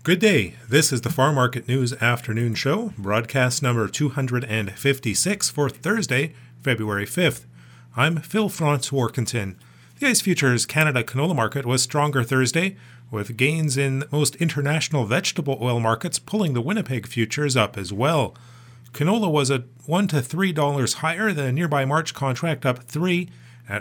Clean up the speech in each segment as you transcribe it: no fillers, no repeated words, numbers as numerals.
Good day. This is the Farm Market News Afternoon Show, broadcast number 256 for Thursday, February 5th. I'm Phil-Francois Warkentin. The ICE Futures Canada canola market was stronger Thursday, with gains in most international vegetable oil markets pulling the Winnipeg futures up as well. Canola was at $1 to $3 higher than the nearby March contract, up 3 at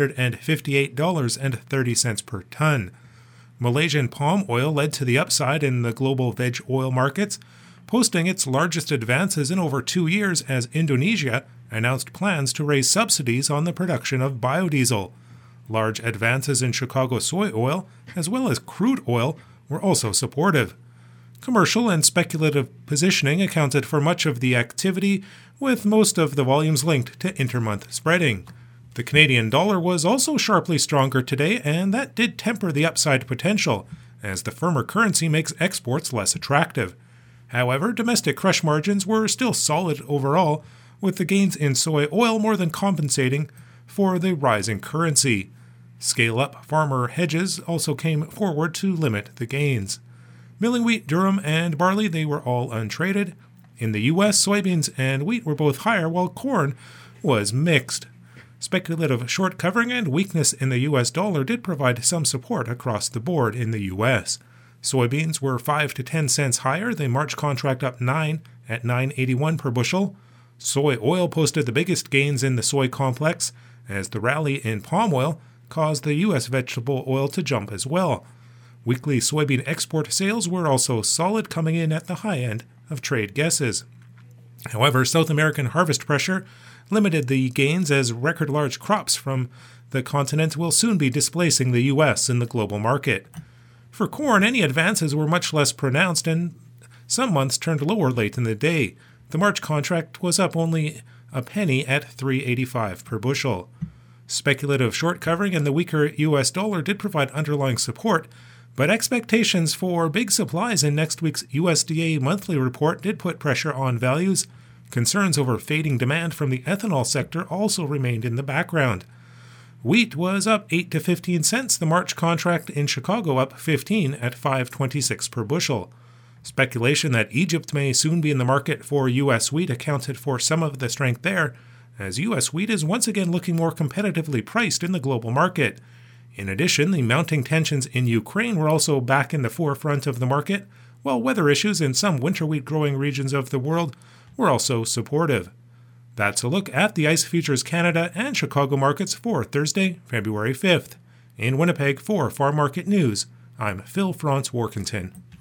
$458.30 per ton. Malaysian palm oil led to the upside in the global veg oil markets, posting its largest advances in over 2 years as Indonesia announced plans to raise subsidies on the production of biodiesel. Large advances in Chicago soy oil, as well as crude oil, were also supportive. Commercial and speculative positioning accounted for much of the activity, with most of the volumes linked to intermonth spreading. The Canadian dollar was also sharply stronger today, and that did temper the upside potential, as the firmer currency makes exports less attractive. However, domestic crush margins were still solid overall, with the gains in soy oil more than compensating for the rising currency. Scale-up farmer hedges also came forward to limit the gains. Milling wheat, durum, and barley, they were all untraded. In the U.S., soybeans and wheat were both higher, while corn was mixed. Speculative short covering and weakness in the U.S. dollar did provide some support across the board in the U.S. Soybeans were 5 to 10 cents higher, the March contract up 9 at $9.81 per bushel. Soy oil posted the biggest gains in the soy complex, as the rally in palm oil caused the U.S. vegetable oil to jump as well. Weekly soybean export sales were also solid, coming in at the high end of trade guesses. However, South American harvest pressure limited the gains, as record large crops from the continent will soon be displacing the U.S. in the global market. For corn, any advances were much less pronounced, and some months turned lower late in the day. The March contract was up only a penny at $3.85 per bushel. Speculative short covering and the weaker U.S. dollar did provide underlying support, but expectations for big supplies in next week's USDA monthly report did put pressure on values. Concerns over fading demand from the ethanol sector also remained in the background. Wheat was up 8 to 15 cents, the March contract in Chicago up 15 at $5.26 per bushel. Speculation that Egypt may soon be in the market for U.S. wheat accounted for some of the strength there, as U.S. wheat is once again looking more competitively priced in the global market. In addition, the mounting tensions in Ukraine were also back in the forefront of the market, while weather issues in some winter wheat growing regions of the world were also supportive. That's a look at the ICE Futures Canada and Chicago markets for Thursday, February 5th. In Winnipeg for Farm Market News, I'm Phil-Francois Warkentin.